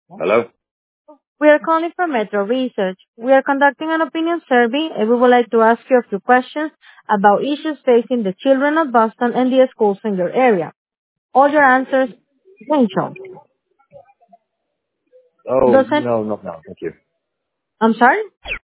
Hello? We are calling from Metro Research. We are conducting an opinion survey and we would like to ask you a few questions about issues facing the children of Boston and the schools in your area. All your answers essential. Oh, Doesn't no, no, no. Thank you. I'm sorry?